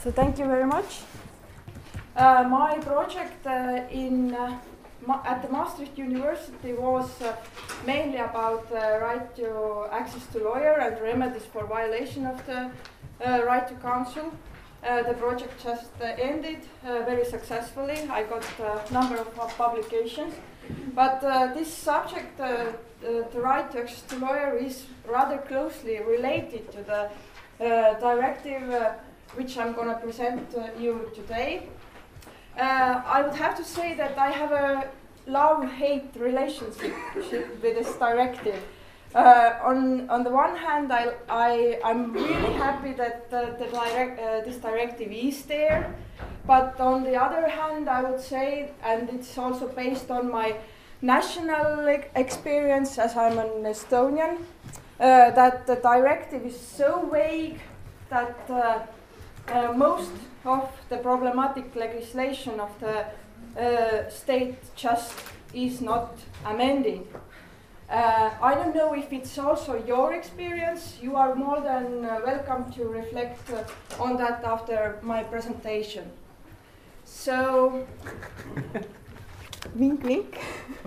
So thank you very much. My project at the Maastricht University was mainly about right to access to lawyer and remedies for violation of the right to counsel. The project just ended very successfully. I got a number of publications. But this subject, the right to access to lawyer, is rather closely related to the directive which I'm going to present you today. I would have to say that I have a love-hate relationship with this directive. On the one hand, I'm really happy that this directive is there, but on the other hand, I would say, and it's also based on my national experience as I'm an Estonian, that the directive is so vague that most of the problematic legislation of the state just is not amended. I don't know if it's also your experience. You are more than welcome to reflect on that after my presentation. So, wink, wink.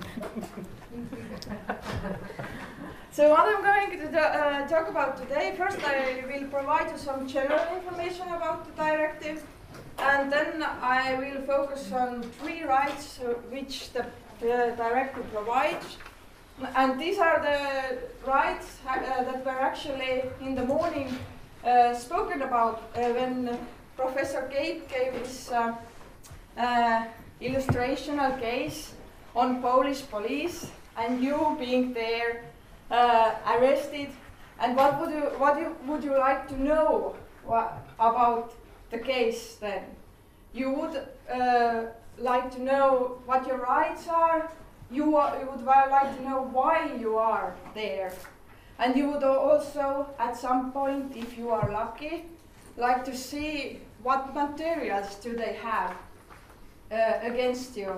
So what I'm going to talk about today, first I will provide you some general information about the directive, and then I will focus on 3 rights which the directive provides. And these are the rights that were actually in the morning spoken about when Professor Gabe gave his illustrational case on Polish police and you being there arrested. And what would you like to know about the case then? You would like to know what your rights are. You would like to know why you are there. And you would also, at some point, if you are lucky, like to see what materials do they have against you.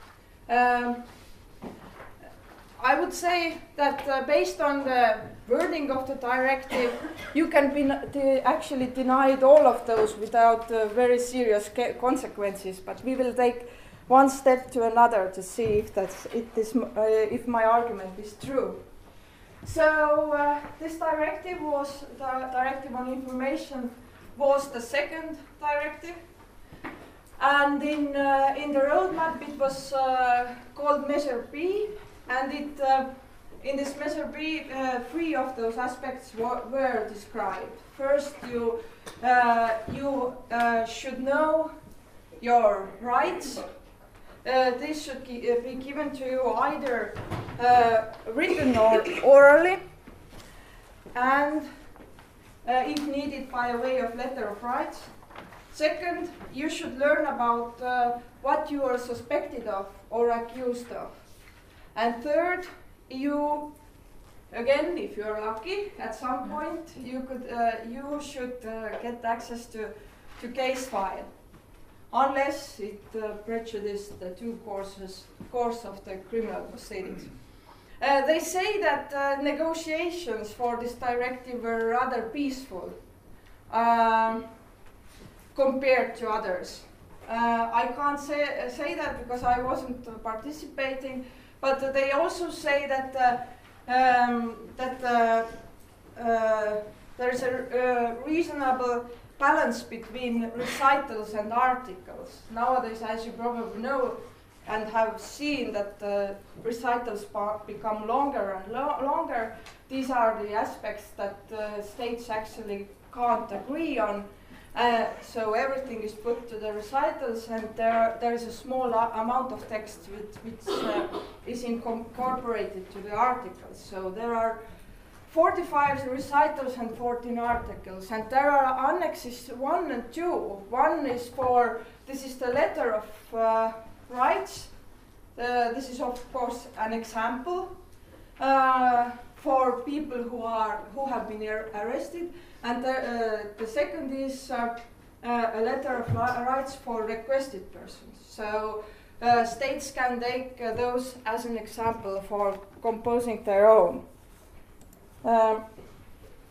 I would say that based on the wording of the directive, you can be actually denied all of those without very serious consequences, but we will take one step to another to see if my argument is true. So this directive was the directive on information was the second directive, and in the roadmap it was called Measure B, and in this Measure B 3 of those aspects were described. First, you should know your rights. This should be given to you either written or orally, and if needed by way of letter of rights. Second, you should learn about what you are suspected of or accused of. And third, you, again, if you are lucky, at some point you should get access to case file, unless it prejudiced the due course of the criminal proceedings. They say that negotiations for this directive were rather peaceful compared to others. I can't say that because I wasn't participating, but they also say that there is a reasonable balance between recitals and articles. Nowadays, as you probably know and have seen, that recitals become longer and longer. These are the aspects that states actually can't agree on. So everything is put to the recitals, and there is a small amount of text which is incorporated to the articles. So there are 45 recitals and 14 articles, and there are annexes 1 and 2. One is this is the letter of rights. This is of course an example for people who have been arrested, and the second is a letter of rights for requested persons. So states can take those as an example for composing their own.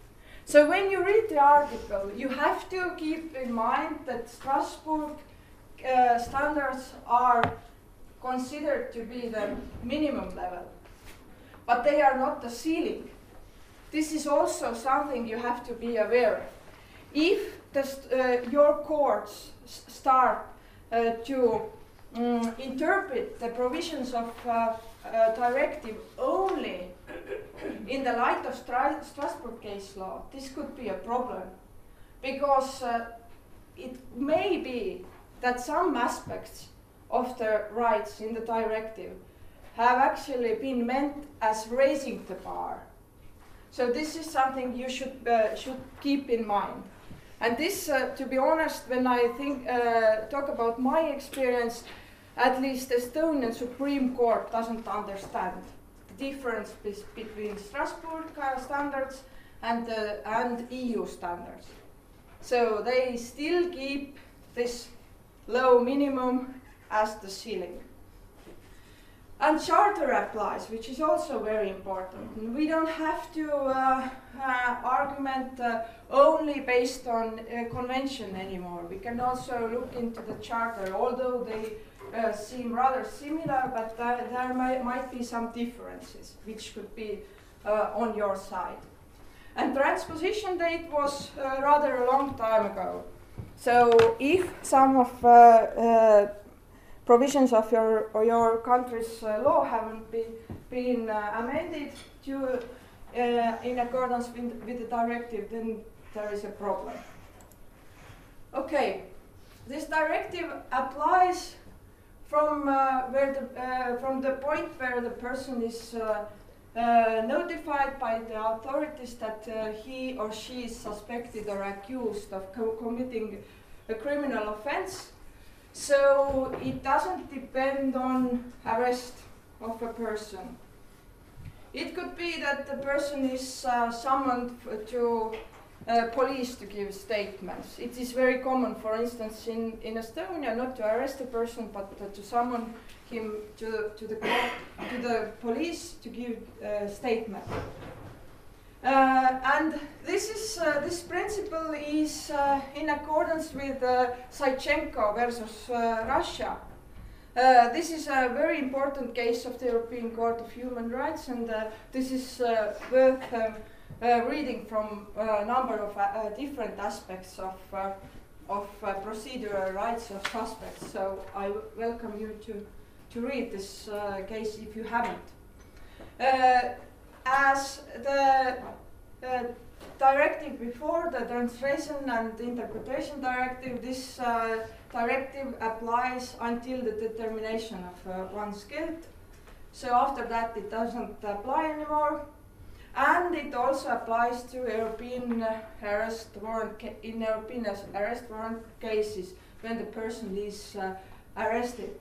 So when you read the article, you have to keep in mind that Strasbourg standards are considered to be the minimum level, but they are not the ceiling. This is also something you have to be aware of. If your courts start to interpret the provisions of directive only in the light of Strasbourg case law, this could be a problem, because it may be that some aspects of the rights in the directive have actually been meant as raising the bar. So this is something you should keep in mind. And this, to be honest, when I talk about my experience, at least Estonian Supreme Court doesn't understand the difference between Strasbourg standards and EU standards. So they still keep this low minimum as the ceiling. And charter applies, which is also very important. We don't have to argument only based on convention anymore. We can also look into the charter, although they seem rather similar, but there might be some differences, which could be on your side. And transposition date was rather a long time ago. So if some of provisions of your country's law haven't been amended to in accordance with the directive, then there is a problem. Okay, this directive applies from the point where the person is notified by the authorities that he or she is suspected or accused of committing a criminal offense. So it doesn't depend on arrest of a person. It could be that the person is summoned to police to give statements. It is very common, for instance, in Estonia, not to arrest a person, but to summon him to the police to give a statement. And this principle is in accordance with Saichenko versus Russia. This is a very important case of the European Court of Human Rights, and this is worth reading from a number of different aspects of procedural rights of suspects. So I welcome you to read this case if you haven't. As the directive before, the translation and interpretation directive, this directive applies until the determination of one's guilt. So after that it doesn't apply anymore. And it also applies to European arrest warrant cases when the person is arrested.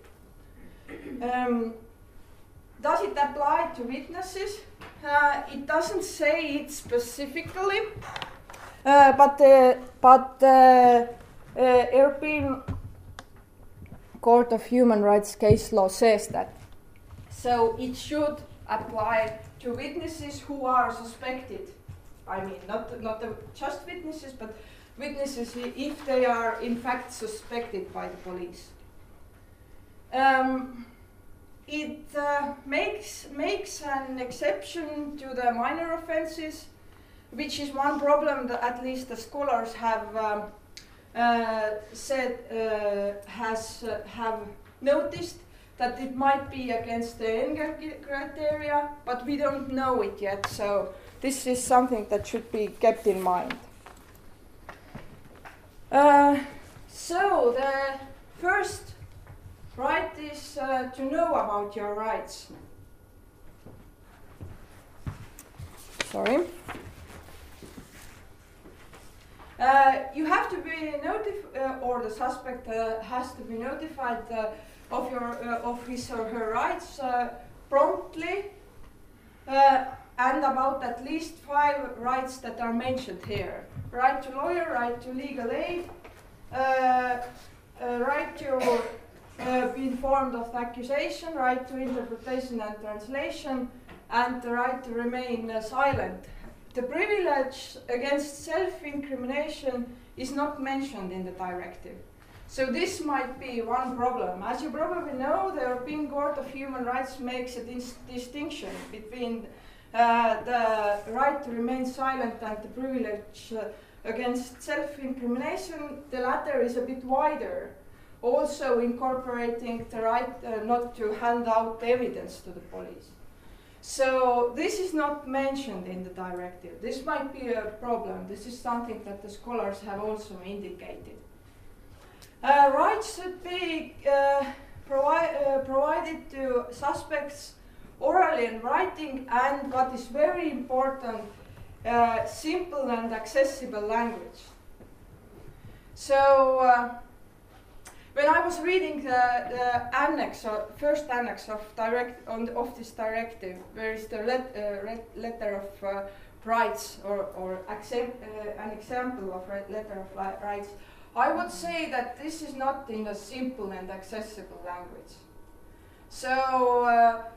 Does it apply to witnesses? It doesn't say it specifically, but the European Court of Human Rights case law says that. So it should apply to witnesses who are suspected. I mean, not just witnesses, but witnesses if they are in fact suspected by the police. It makes an exception to the minor offenses, which is one problem that at least the scholars have have noticed, that it might be against the Enger criteria, but we don't know it yet. So this is something that should be kept in mind. So the first right is to know about your rights. Sorry. You have to be notified, or the suspect has to be notified of his or her rights promptly, and about at least 5 rights that are mentioned here: right to lawyer, right to legal aid, right to be informed of the accusation, right to interpretation and translation, and the right to remain silent the privilege against self-incrimination is not mentioned in the directive. So this might be one problem. As you probably know, the European Court of Human Rights makes a distinction between the right to remain silent and the privilege against self-incrimination. The latter is a bit wider, also incorporating the right not to hand out evidence to the police. So this is not mentioned in the directive. This might be a problem. This is something that the scholars have also indicated. Rights should be provided to suspects orally in writing, and what is very important, simple and accessible language. So when I was reading the annex, or first annex of this directive, where is the letter of rights, or an example of letter of rights, I would say that this is not in a simple and accessible language. So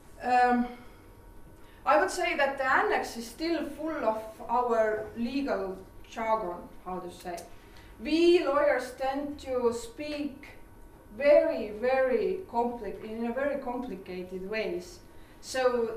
I would say that the annex is still full of our legal jargon, how to say. We lawyers tend to speak in a very complicated ways. So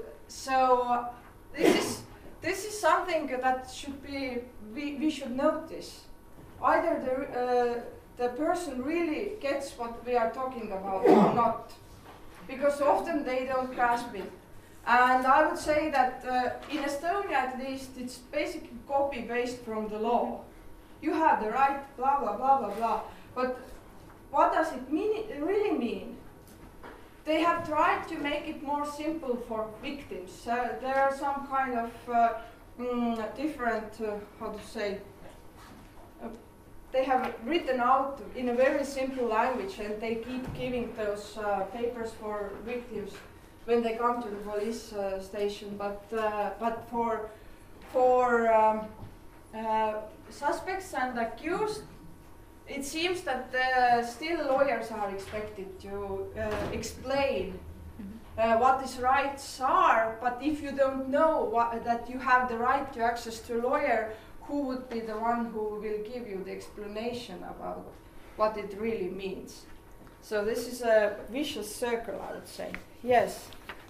this is something that should be we should notice. Either the person really gets what we are talking about or not, because often they don't grasp it. And I would say that in Estonia, at least, it's basically copy-paste from the law. You have the right, blah, blah, blah, blah, blah. But what does it really mean? They have tried to make it more simple for victims. There are some kind of different, how to say, they have written out in a very simple language, and they keep giving those papers for victims when they come to the police station. But for suspects and accused, it seems that still lawyers are expected to explain what these rights are. But if you don't know that you have the right to access to a lawyer, who would be the one who will give you the explanation about what it really means? So this is a vicious circle, I would say. Yes.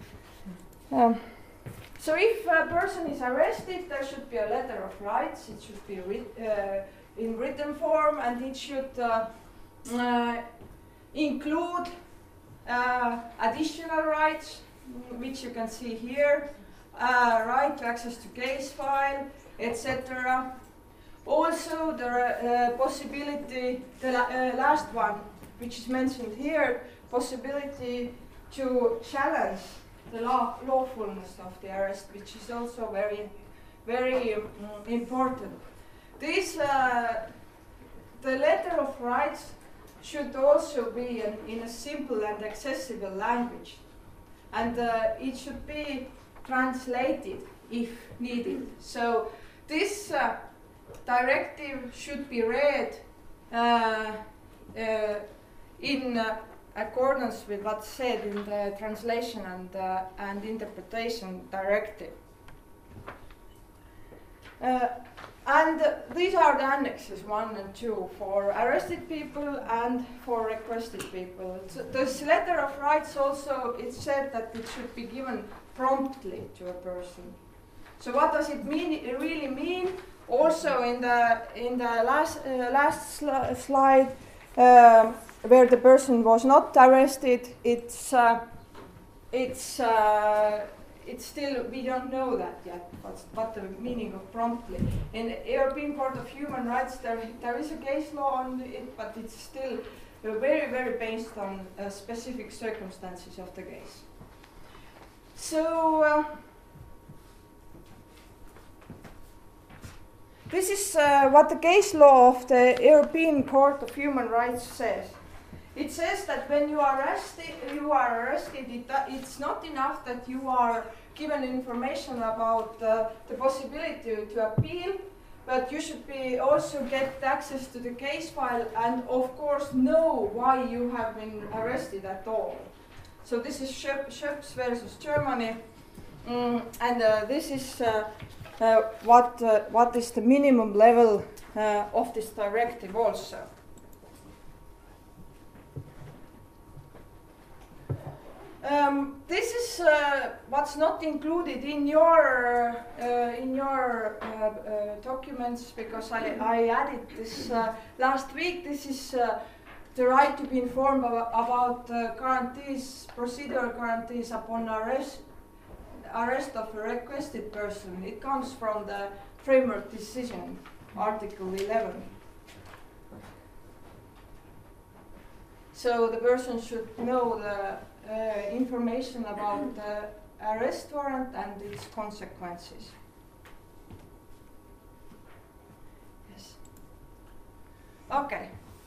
So if a person is arrested, there should be a letter of rights. It should be in written form, and it should include additional rights, which you can see here, right to access to case file, etc. Also, the possibility, the last one, which is mentioned here, possibility to challenge the lawfulness of the arrest, which is also very important. This, the letter of rights should also be in a simple and accessible language, and it should be translated if needed. So this directive should be read in accordance with what's said in the translation and interpretation directive. And these are the annexes 1 and 2 for arrested people and for requested people. This letter of rights also, it said that it should be given promptly to a person. So what does it mean? It really mean? Also in the last slide, where the person was not arrested, it's still, we don't know that yet, what the meaning of promptly. In the European Court of Human Rights, there is a case law on it, but it's still very based on specific circumstances of the case. So this is what the case law of the European Court of Human Rights says. It says that when you are arrested, it's not enough that you are given information about the possibility to appeal, but you should also get access to the case file and, of course, know why you have been arrested at all. So this is Schöps versus Germany, and this is what is the minimum level of this directive also. This is what's not included in your documents, because I added this last week. This is the right to be informed about guarantees, procedural guarantees upon arrest of a requested person. It comes from the framework decision, Article 11. So the person should know the information about the arrest warrant and its consequences. Yes. Okay.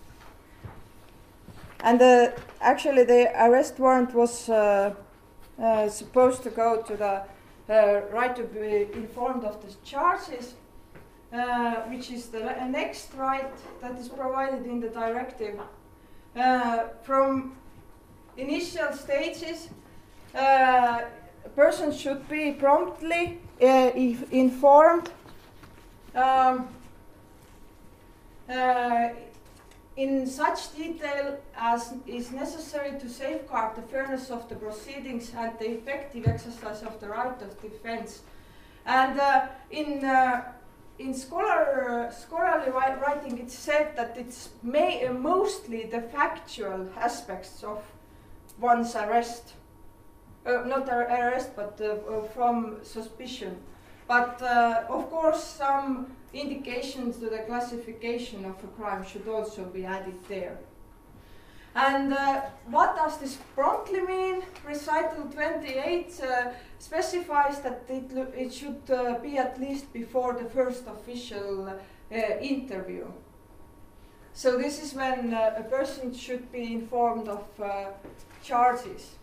And actually the arrest warrant was supposed to go to the right to be informed of the charges, which is the next right that is provided in the directive. From initial stages, a person should be promptly informed in such detail as is necessary to safeguard the fairness of the proceedings and the effective exercise of the right of defense. And in scholarly writing, it's said that it's mostly the factual aspects of one's arrest, not arrest, but from suspicion. But of course, some indications to the classification of a crime should also be added there. And what does this promptly mean? Recital 28 specifies that it should be at least before the first official interview. So this is when a person should be informed of charges.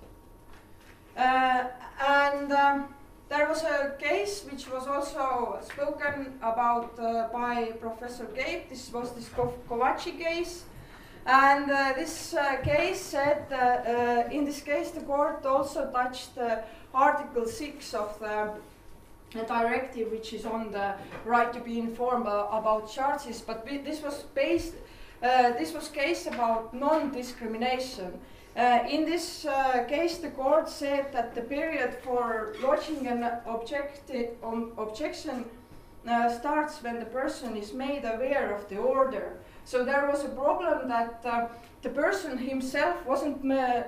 There was a case which was also spoken about by Professor Gabe. This was this Kovaci case. And this case said, in this case, the court also touched Article 6 of the directive, which is on the right to be informed about charges. But this was case about non-discrimination. In this case, the court said that the period for lodging an objection starts when the person is made aware of the order. So there was a problem that the person himself hasn't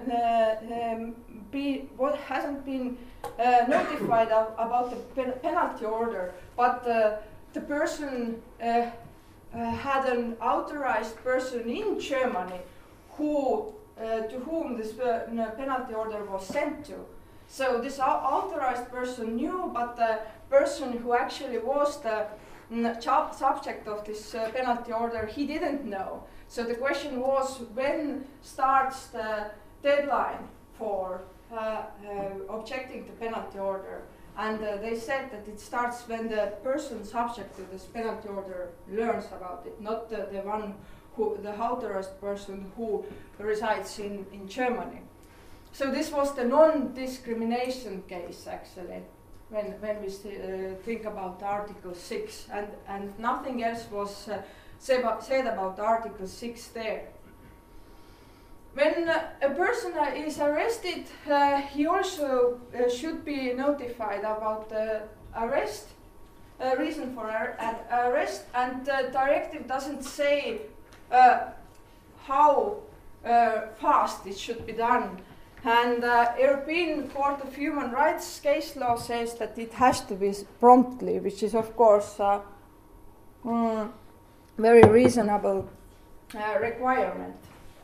been notified about the penalty order, but the person had an authorized person in Germany to whom this penalty order was sent to. So this authorized person knew, but the person who actually was the subject of this penalty order, he didn't know. So the question was, when starts the deadline for objecting to penalty order? And they said that it starts when the person subject to this penalty order learns about it, not the authorized person who resides in Germany. So this was the non-discrimination case, actually, when we think about Article 6, and nothing else was said about Article 6 there. When a person is arrested, he also should be notified about the arrest, reason for arrest, and the directive doesn't say how fast it should be done. And European Court of Human Rights case law says that it has to be promptly, which is of course very reasonable requirement.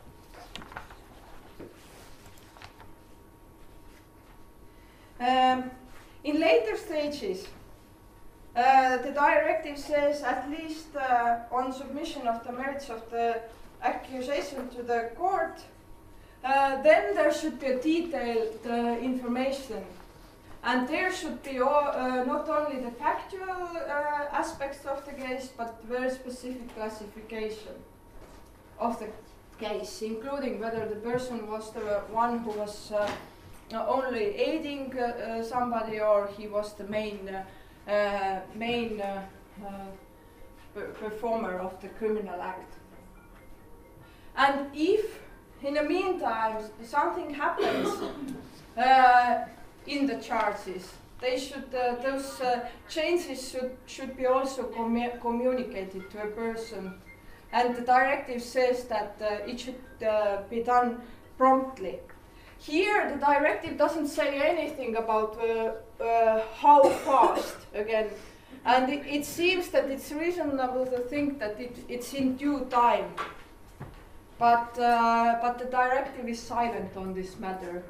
In later stages, the directive says, at least on submission of the merits of the accusation to the court, then there should be a detailed information. And there should be not only the factual aspects of the case, but very specific classification of the case, including whether the person was the one who was only aiding somebody, or he was the main main performer of the criminal act. And if in the meantime something happens in the charges, those changes should be also communicated to a person. And the directive says that it should be done promptly. Here, the directive doesn't say anything about how fast, again. And it seems that it's reasonable to think that it's in due time. But the directive is silent on this matter.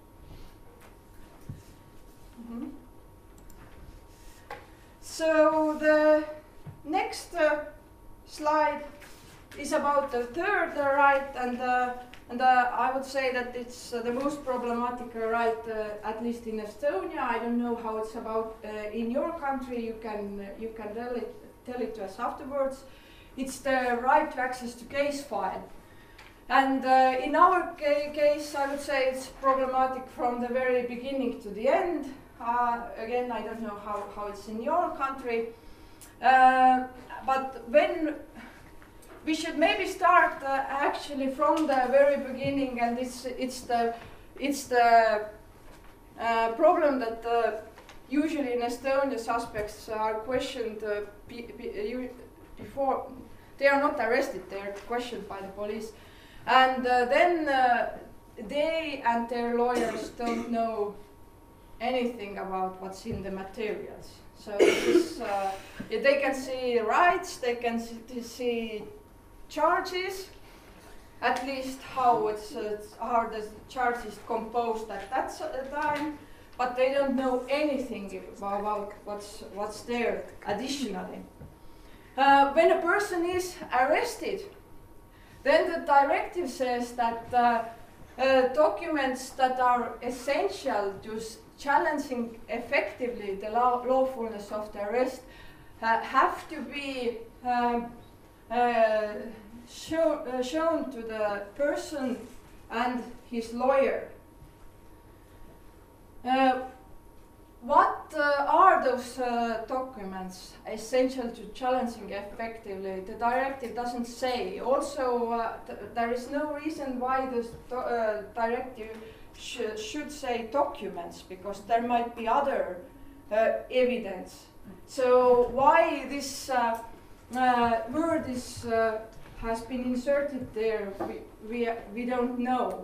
Mm-hmm. So the next slide is about the third right, and I would say that it's the most problematic right, at least in Estonia. I don't know how it's about in your country. You can tell it to us afterwards. It's the right to access to case file. And in our case, I would say it's problematic from the very beginning to the end. Again, I don't know how it's in your country. But when we should maybe start actually from the very beginning, and it's the problem that usually in Estonia suspects are questioned before they are not arrested. They are questioned by the police. And then they and their lawyers don't know anything about what's in the materials. So they can see rights, they can see charges, at least how the charge is composed at that time, but they don't know anything about what's there additionally. When a person is arrested, then the directive says that documents that are essential to challenging effectively the lawfulness of the arrest have to be shown to the person and his lawyer. What are those documents essential to challenging effectively? The directive doesn't say. Also, there is no reason why this directive should say documents, because there might be other evidence. So why this word has been inserted there, we don't know.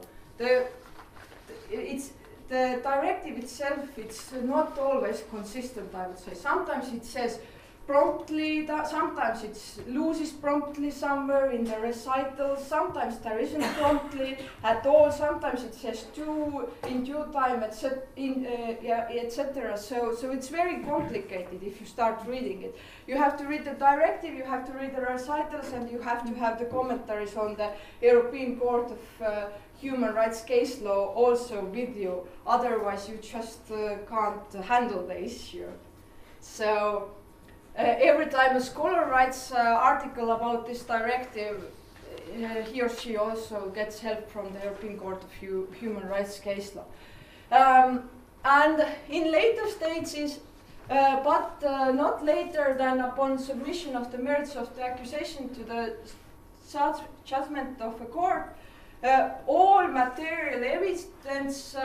The directive itself, it's not always consistent, I would say. Sometimes it says promptly, sometimes it loses promptly somewhere in the recital, sometimes there isn't promptly at all, sometimes it says in due time, etc. So it's very complicated if you start reading it. You have to read the directive, you have to read the recitals, and you have to have the commentaries on the European Court of Human Rights case law also with you, otherwise you just can't handle the issue. So every time a scholar writes an article about this directive, he or she also gets help from the European Court of Human Rights case law. And in later stages, but not later than upon submission of the merits of the accusation to the judgment of a court, all material evidence,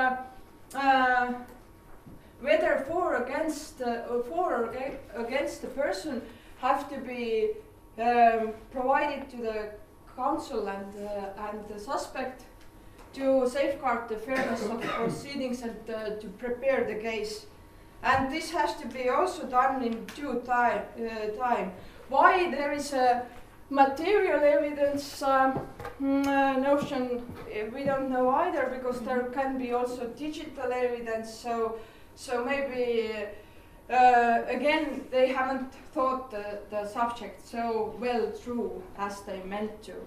whether for or against the person, have to be provided to the counsel and the suspect to safeguard the fairness of the proceedings and to prepare the case. And this has to be also done in due time. Why there is a material evidence notion, we don't know either, because there can be also digital evidence. So maybe again they haven't thought the subject so well through as they meant to.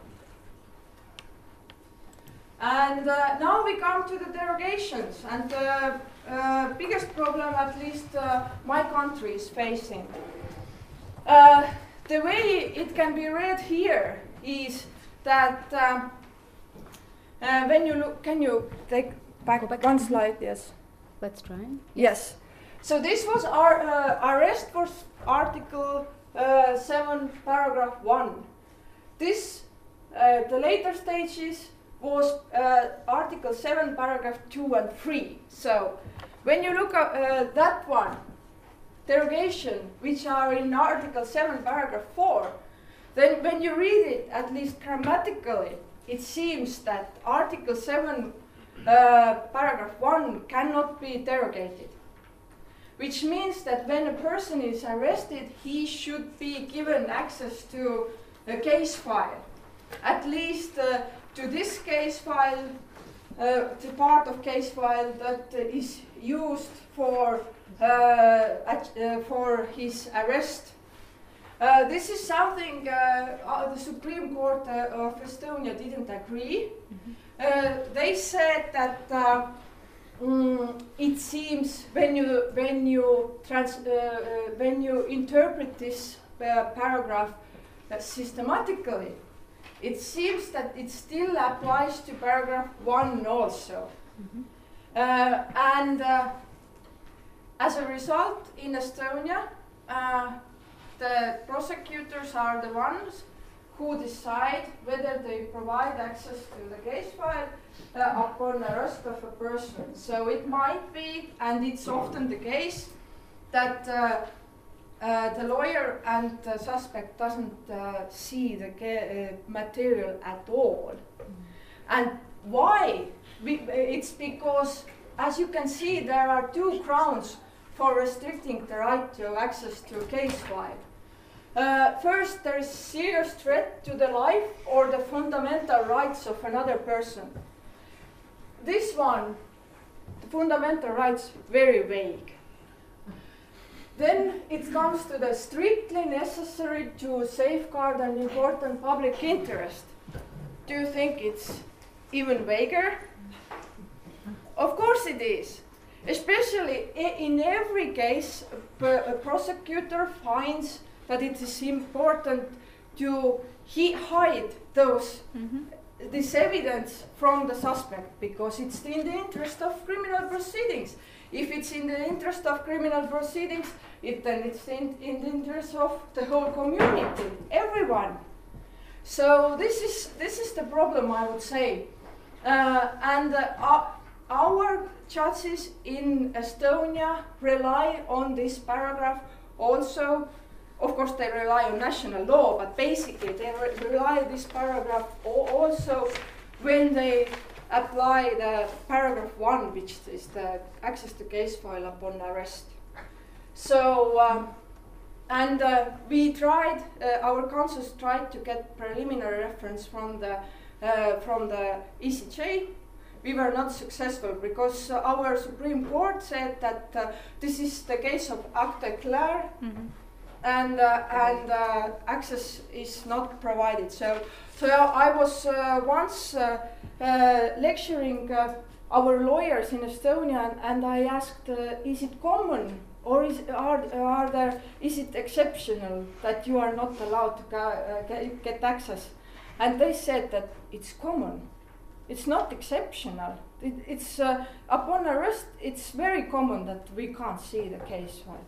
And now we come to the derogations, and the biggest problem, at least my country is facing. The way it can be read here is that when you look, can you take back one slide? Yes. Let's try. Yes. So this was our arrest for Article 7, paragraph 1. This, the later stages, was Article 7, paragraph 2 and 3. So when you look at that one, derogation, which are in Article 7, paragraph 4, then when you read it, at least grammatically, it seems that Article 7, paragraph 1 cannot be derogated. Which means that when a person is arrested, he should be given access to a case file. At least to this case file, to part of case file that is used for his arrest. This is something the Supreme Court of Estonia didn't agree. They said that it seems when you interpret this paragraph systematically, it seems that it still applies to paragraph 1 also. And as a result, in Estonia, the prosecutors are the ones who decide whether they provide access to the case file upon arrest of a person. So it might be, and it's often the case, that the lawyer and the suspect doesn't see the material at all. And why? It's because, as you can see, there are two grounds for restricting the right to access to a case file. First, there is serious threat to the life or the fundamental rights of another person. This one, the fundamental rights, very vague. Then it comes to the strictly necessary to safeguard an important public interest. Do you think it's even vaguer? Of course it is. Especially in every case, a prosecutor finds that it is important to hide this evidence from the suspect, because it's in the interest of criminal proceedings. If it's in the interest of criminal proceedings, then it's in the interest of the whole community, everyone. So this is the problem, I would say. Our judges in Estonia rely on this paragraph also. Of course, they rely on national law, but basically they rely on this paragraph also when they apply the paragraph 1, which is the access to case file upon arrest. So, we tried, our counsels tried to get preliminary reference from the ECJ. We were not successful because our Supreme Court said that this is the case of acte claire. And access is not provided. So I was once lecturing our lawyers in Estonia, and I asked, is it common or is it exceptional that you are not allowed to get access? And they said that it's common. It's not exceptional. It's upon arrest. It's very common that we can't see the case file.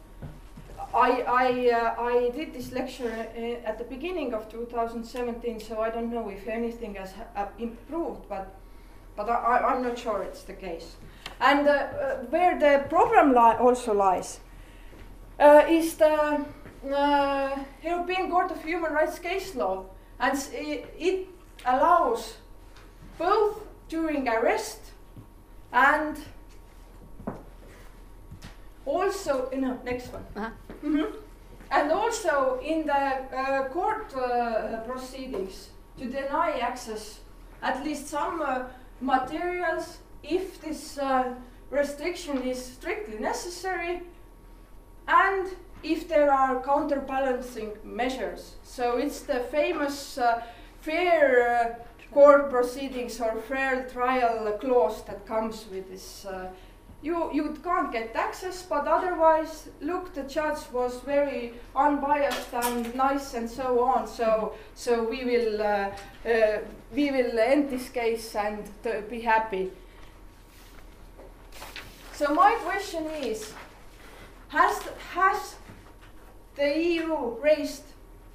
I did this lecture at the beginning of 2017, so I don't know if anything has improved, but I'm not sure it's the case. And where the problem also lies is the European Court of Human Rights case law, and it allows both during arrest and also, next one. And also in the court proceedings to deny access at least some materials if this restriction is strictly necessary and if there are counterbalancing measures. So it's the famous fair court proceedings or fair trial clause that comes with this. You can't get access, but otherwise, look, the judge was very unbiased and nice and so on. So we will end this case and be happy. So my question is, has the EU raised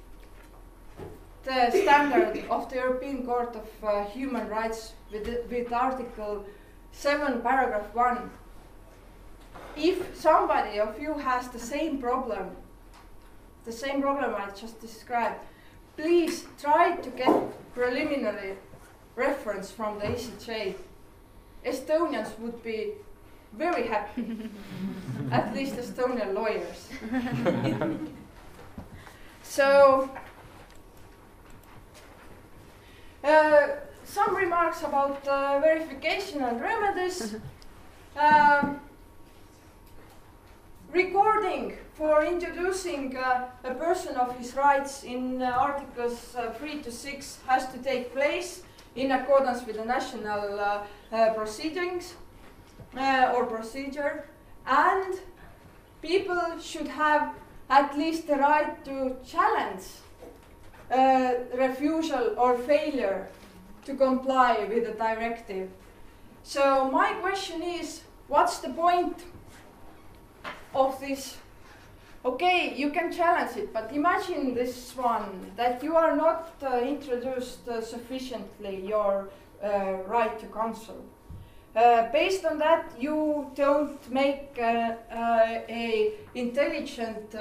the standard of the European Court of Human Rights with Article 7, paragraph 1? If somebody of you has the same problem I just described, please try to get preliminary reference from the ECJ. Estonians would be very happy, at least Estonian lawyers. So, some remarks about verification and remedies. Recording for introducing a person of his rights in Articles 3 to 6 has to take place in accordance with the national proceedings or procedure, and people should have at least the right to challenge refusal or failure to comply with the directive. So my question is, what's the point of this? Okay, you can challenge it, but imagine this one, that you are not introduced sufficiently your right to counsel. Based on that, you don't make a intelligent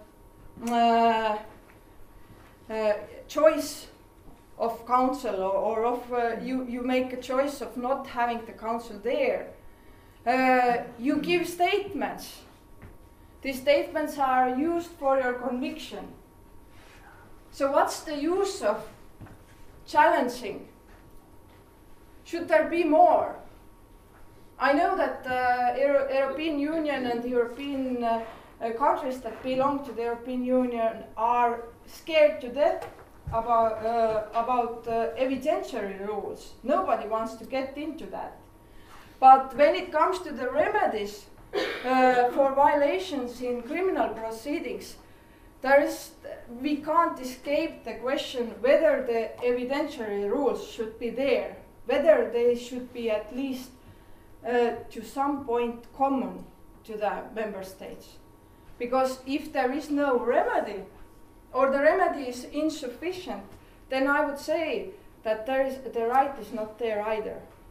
choice of counsel, or of you make a choice of not having the counsel there. You give statements. These statements are used for your conviction. So what's the use of challenging? Should there be more? I know that the European Union and the European countries that belong to the European Union are scared to death about evidentiary rules. Nobody wants to get into that. But when it comes to the remedies for violations in criminal proceedings, we can't escape the question whether the evidentiary rules should be there, whether they should be at least to some point common to the member states. Because if there is no remedy, or the remedy is insufficient, then I would say that the right is not there either.